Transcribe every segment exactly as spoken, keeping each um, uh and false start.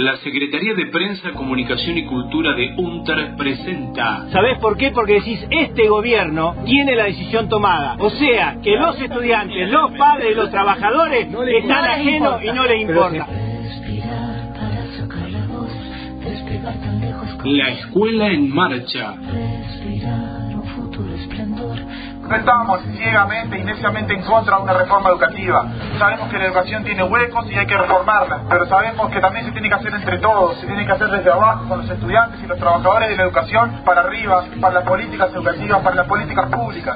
La Secretaría de Prensa, Comunicación y Cultura de UNTER presenta... ¿Sabés por qué? Porque decís, este gobierno tiene la decisión tomada. O sea, que los estudiantes, los padres, los trabajadores están ajenos y no les importa. La Escuela en Marcha. No estamos ciegamente y neciamente en contra de una reforma educativa. Sabemos que la educación tiene huecos y hay que reformarla, pero sabemos que también se tiene que hacer entre todos, se tiene que hacer desde abajo, con los estudiantes y los trabajadores de la educación, para arriba, para las políticas educativas, para las políticas públicas.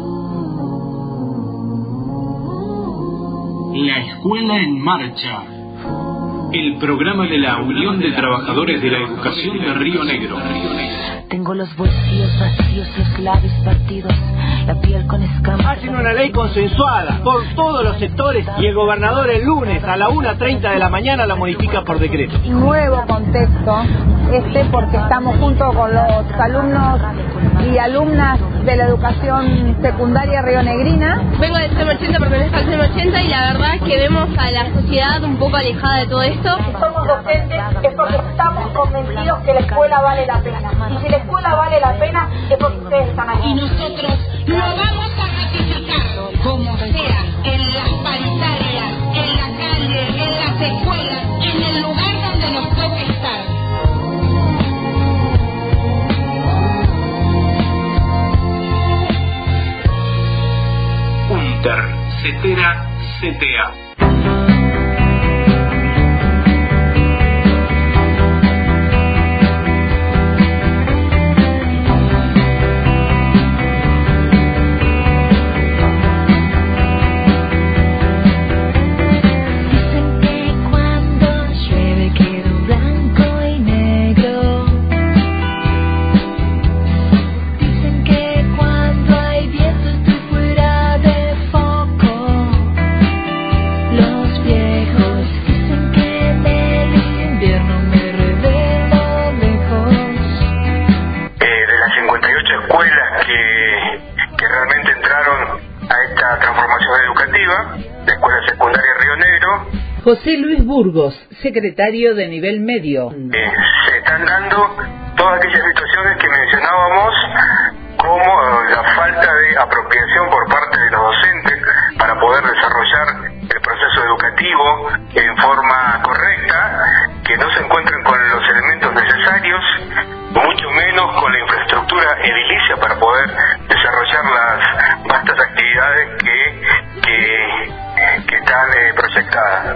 La Escuela en Marcha. El programa de la Unión de Trabajadores de la Educación de Río Negro. Tengo los bolsillos vacíos, los labios partidos, la piel con escamas. Hacen una ley consensuada por todos los sectores y el gobernador el lunes a la una treinta de la mañana la modifica por decreto. Nuevo contexto este porque estamos junto con los alumnos y alumnas de la educación secundaria rionegrina. Vengo del C E M ochenta, pertenezco al C E M ochenta y la verdad que vemos a la sociedad un poco alejada de todo esto. Si somos docentes es porque estamos convencidos que la escuela vale la pena. Y si la escuela vale la pena es porque ustedes están aquí. Y nosotros lo vamos a ratificar, como sea, en las paritarias, en la calle, en las escuelas, en el lugar donde nos toque estar. UNTER, CETERA, C T A. José Luis Burgos, secretario de nivel medio. Eh, se están dando todas aquellas situaciones que mencionábamos, como eh, la falta de apropiación por parte de los docentes para poder desarrollar el proceso educativo en forma correcta, que no se encuentran con los elementos necesarios, mucho menos con la infraestructura edilicia para poder desarrollar las vastas actividades que, que, que están eh, proyectadas.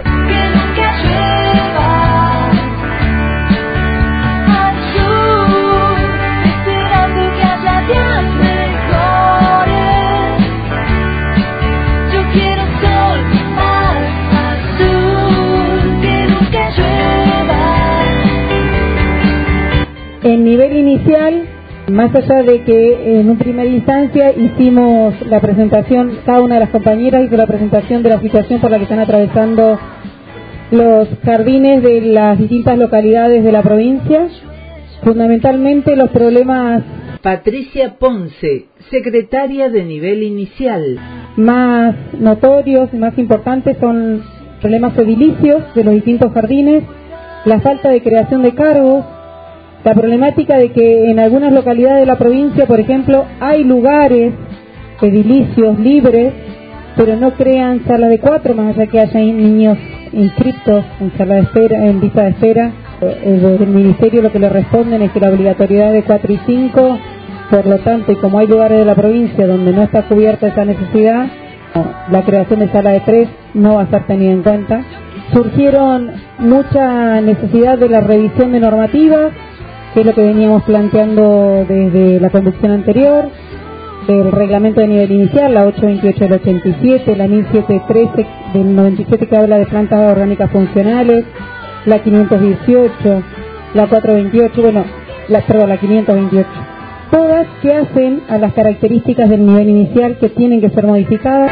En nivel inicial, más allá de que en una primera instancia hicimos la presentación, cada una de las compañeras hizo la presentación de la situación por la que están atravesando los jardines de las distintas localidades de la provincia, fundamentalmente los problemas. Patricia Ponce, secretaria de nivel inicial. Más notorios y más importantes son problemas edilicios de los distintos jardines, la falta de creación de cargos, la problemática de que en algunas localidades de la provincia, por ejemplo, hay lugares edilicios libres, pero no crean salas de cuatro, más allá que haya niños inscritos en sala de espera, en lista de espera. Desde el ministerio lo que le responden es que la obligatoriedad es de cuatro y cinco, por lo tanto, y como hay lugares de la provincia donde no está cubierta esa necesidad, la creación de sala de tres no va a ser tenida en cuenta. Surgieron mucha necesidad de la revisión de normativas, que es lo que veníamos planteando desde la conducción anterior, del reglamento de nivel inicial, la ochocientos veintiocho del ochenta y siete, la mil setecientos trece del noventa y siete que habla de plantas orgánicas funcionales, la quinientos dieciocho, la cuatrocientos veintiocho, bueno, la, perdón, la quinientos veintiocho. Todas que hacen a las características del nivel inicial que tienen que ser modificadas.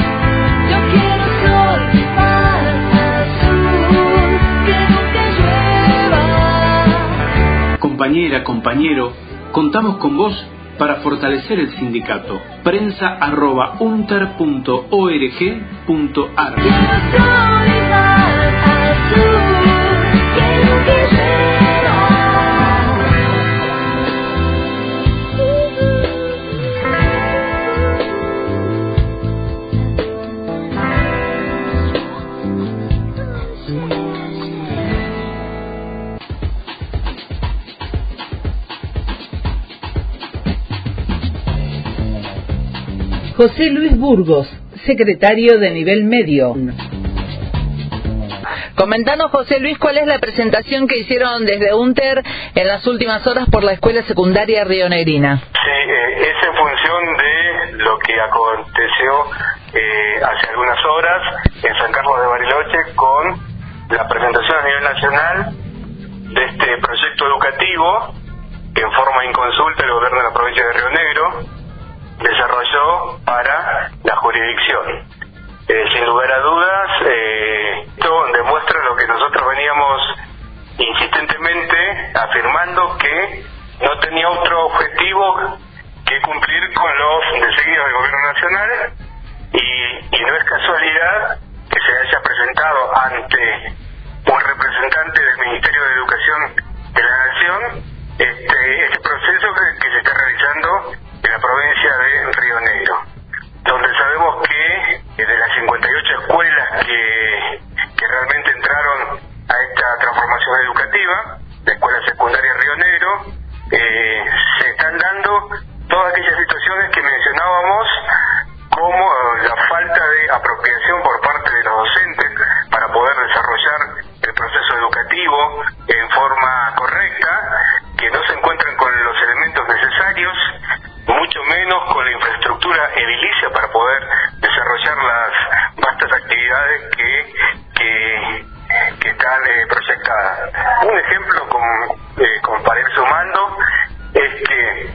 Compañera, compañero, contamos con vos para fortalecer el sindicato. Prensa arroba unter punto org punto ar. José Luis Burgos, secretario de nivel medio. Comentanos, José Luis, cuál es la presentación que hicieron desde UNTER en las últimas horas por la Escuela Secundaria Rionegrina. Sí, eh, es en función de lo que aconteció eh, hace algunas horas en San Carlos de Bariloche con la presentación a nivel nacional de este proyecto educativo que en forma inconsulta el gobierno de la provincia de Río Negro desarrolló para la jurisdicción. Eh, sin lugar a dudas, eh, esto demuestra lo que nosotros veníamos insistentemente afirmando, que no tenía otro objetivo que cumplir con los deseos del gobierno nacional, y, y no es casualidad que se haya presentado ante un representante del Ministerio de Educación de la Nación este, este proceso que, que se está realizando en la provincia de Río Negro, donde sabemos que de las cincuenta y ocho escuelas que, que realmente entraron a esta transformación educativa, la Escuela Secundaria Río Negro, eh, se están dando todas aquellas situaciones que mencionábamos, como la falta de apropiación por parte de los docentes para poder desarrollar el proceso educativo en forma correcta, que no se encuentran con los elementos necesarios, mucho menos con la infraestructura edilicia para poder desarrollar las vastas actividades que, que, que están eh, proyectadas. Un ejemplo con, eh, con para ir sumando es que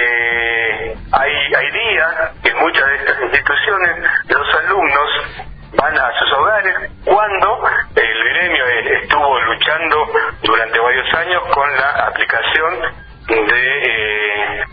eh, hay, hay días que en muchas de estas instituciones los alumnos van a sus hogares cuando el gremio estuvo luchando durante varios años con la aplicación de eh,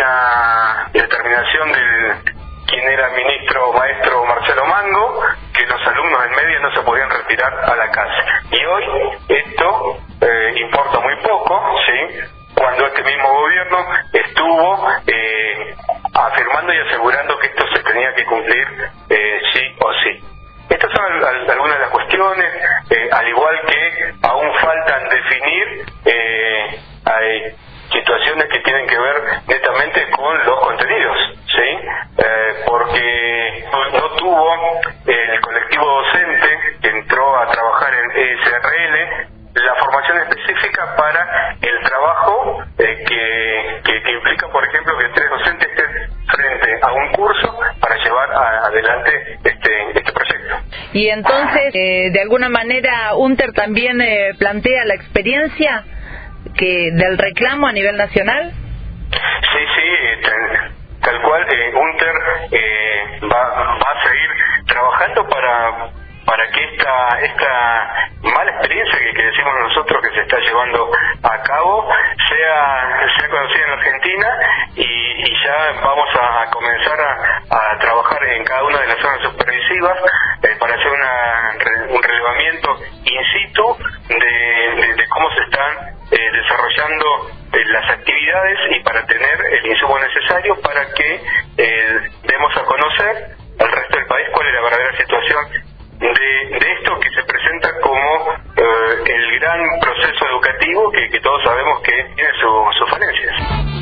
una determinación del quien era ministro maestro Marcelo Mango, que los alumnos en media no se podían retirar a la casa. Y hoy esto eh, importa muy poco, ¿sí?, cuando este mismo gobierno estuvo eh, afirmando y asegurando que esto se tenía que cumplir eh, sí o sí. Estas son al, al, algunas de las cuestiones, eh, al igual que aún faltan definir eh, hay situaciones que tienen que ver netamente con los contenidos, ¿sí? Eh, porque no tuvo el colectivo docente que entró a trabajar en E S R L la formación específica para el trabajo eh, que, que, que implica, por ejemplo, que tres docentes estén frente a un curso para llevar a, adelante este, este proyecto. Y entonces, eh, de alguna manera, UNTER también eh, plantea la experiencia que del reclamo a nivel nacional. Sí, sí, tal, tal cual. Eh, UNTER eh, va, va a seguir trabajando para para que esta esta mala experiencia que, que decimos nosotros que se está llevando a cabo sea, sea conocida en Argentina, y, y ya vamos a, a comenzar a, a trabajar en cada una de las zonas supervisivas eh, para hacer una, un relevamiento in situ de, de, de cómo se están eh, desarrollando eh, las actividades, y para tener el insumo necesario para que eh, demos a conocer al resto del país cuál es la verdadera situación de, de esto que se presenta como eh, el gran proceso educativo que, que todos sabemos que tiene su, sus falencias.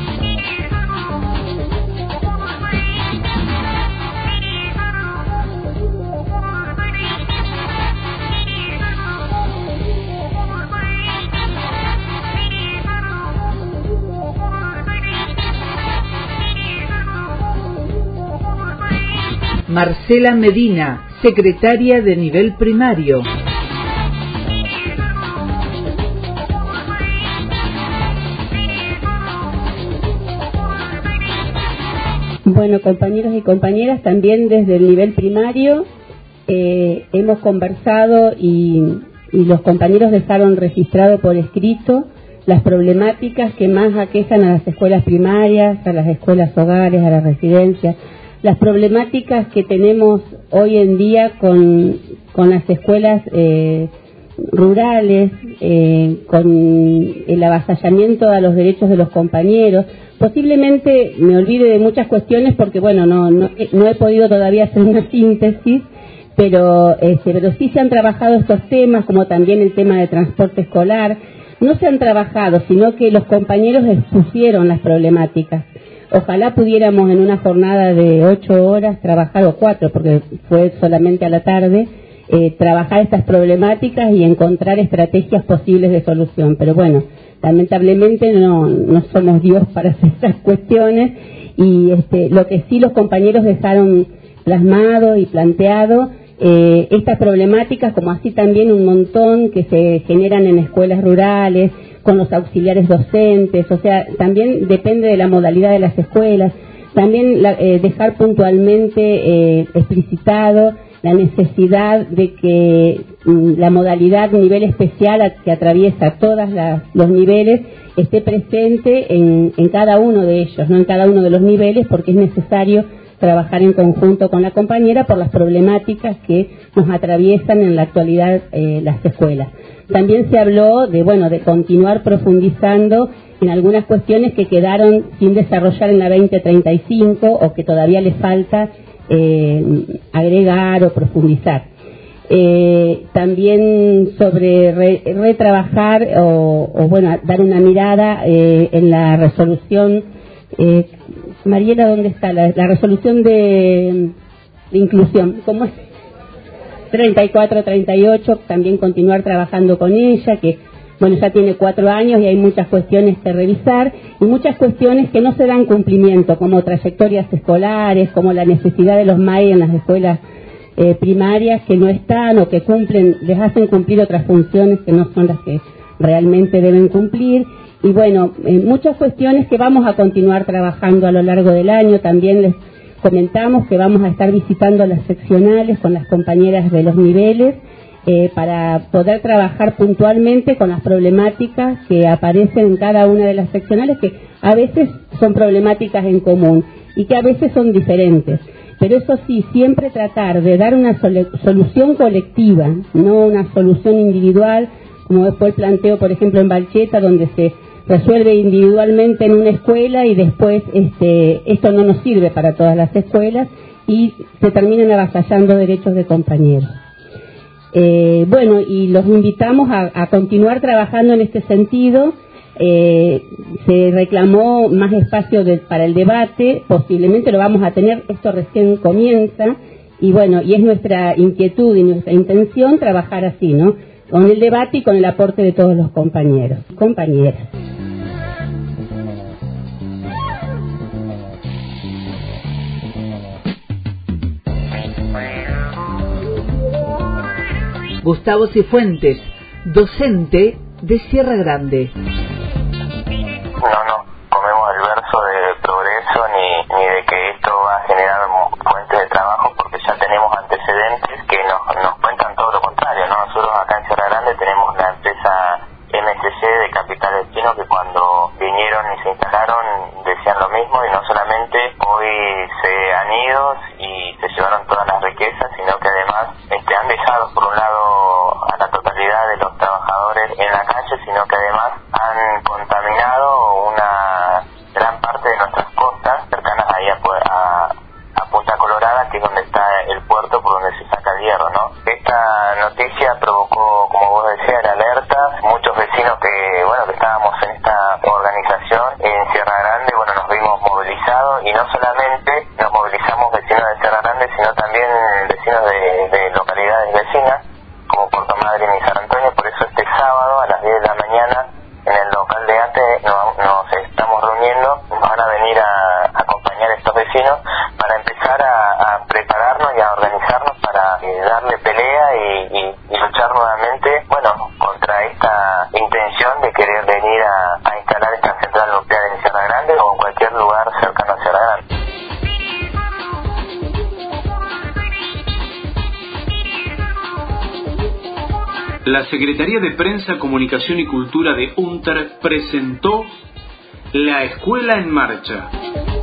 Marcela Medina, secretaria de nivel primario. Bueno, compañeros y compañeras, también desde el nivel primario eh, hemos conversado y, y los compañeros dejaron registrado por escrito las problemáticas que más aquejan a las escuelas primarias, a las escuelas hogares, a las residencias, las problemáticas que tenemos hoy en día con, con las escuelas eh, rurales, eh, con el avasallamiento a los derechos de los compañeros. Posiblemente me olvide de muchas cuestiones porque, bueno, no, no, no he podido todavía hacer una síntesis, pero, este, pero sí se han trabajado estos temas, como también el tema de transporte escolar. No se han trabajado, sino que los compañeros expusieron las problemáticas. Ojalá pudiéramos en una jornada de ocho horas trabajar, o cuatro, porque fue solamente a la tarde, eh, trabajar estas problemáticas y encontrar estrategias posibles de solución. Pero bueno, lamentablemente no, no somos Dios para hacer estas cuestiones, y este, lo que sí los compañeros dejaron plasmado y planteado, eh, estas problemáticas, como así también un montón que se generan en escuelas rurales, con los auxiliares docentes, o sea, también depende de la modalidad de las escuelas, también la, eh, dejar puntualmente eh, explicitado la necesidad de que mm, la modalidad nivel especial a, que atraviesa todos los niveles esté presente en, en cada uno de ellos, no en cada uno de los niveles, porque es necesario trabajar en conjunto con la compañera por las problemáticas que nos atraviesan en la actualidad eh, las escuelas. También se habló de, bueno, de continuar profundizando en algunas cuestiones que quedaron sin desarrollar en la veinte treinta y cinco o que todavía les falta eh, agregar o profundizar. Eh, también sobre re, retrabajar o, o, bueno, dar una mirada eh, en la resolución. Eh, Mariela, ¿dónde está? La, la resolución de, de inclusión, ¿cómo es? treinta y cuatro treinta y ocho, también continuar trabajando con ella, que bueno, ya tiene cuatro años y hay muchas cuestiones que revisar y muchas cuestiones que no se dan cumplimiento, como trayectorias escolares, como la necesidad de los M A E en las escuelas eh, primarias que no están o que cumplen, les hacen cumplir otras funciones que no son las que realmente deben cumplir. Y bueno, eh, muchas cuestiones que vamos a continuar trabajando a lo largo del año. También les comentamos que vamos a estar visitando las seccionales con las compañeras de los niveles eh, para poder trabajar puntualmente con las problemáticas que aparecen en cada una de las seccionales, que a veces son problemáticas en común y que a veces son diferentes. Pero eso sí, siempre tratar de dar una sol- solución colectiva, no una solución individual, como fue el planteo, por ejemplo, en Balcheta, donde se resuelve individualmente en una escuela y después este, esto no nos sirve para todas las escuelas y se terminan avasallando derechos de compañeros. Eh, bueno, y los invitamos a, a continuar trabajando en este sentido. Eh, se reclamó más espacio de, para el debate, posiblemente lo vamos a tener, esto recién comienza, y bueno, y es nuestra inquietud y nuestra intención trabajar así, ¿no? Con el debate y con el aporte de todos los compañeros, compañeras. Gustavo Cifuentes, docente de Sierra Grande. No, no comemos el verso de progreso ni, ni de que esto va a generar fuentes de trabajo, porque ya tenemos antecedentes que nos, nos cuentan todo lo contrario, ¿no? Nosotros acá en Sierra Grande tenemos la empresa M S C de Capital Destino, que cuando vinieron y se instalaron decían lo mismo, y no solamente hoy se han ido y se llevaron todas las riquezas, sino que además este, han dejado por un lado a la totalidad de los trabajadores en la calle, sino que además han contaminado una gran parte de nuestras costas cercanas ahí a, a, a Punta Colorada, que es donde está el puerto por donde se saca el hierro, ¿no? Esta noticia provocó, como vos decías, alertas. Muchos vecinos que, bueno, que estábamos en esta organización en Sierra Grande, bueno, nos vimos movilizados, y no solamente nos movilizamos vecinos de Sierra Grande, sino también vecinos de, de localidades vecinas, como Puerto Madryn y San Antonio. Por eso este sábado a las diez de la mañana en el local de ATE nos, nos estamos reuniendo, van a venir a, a acompañar a estos vecinos para empezar a, a prepararnos y a organizarnos para eh, darle pelea y, y, y luchar nuevamente, bueno, contra esta intención de querer venir a, a instalar esta central nuclear en Sierra Grande o en cualquier lugar cercano a Sierra Grande. La Secretaría de Prensa, Comunicación y Cultura de UNTER presentó La Escuela en Marcha.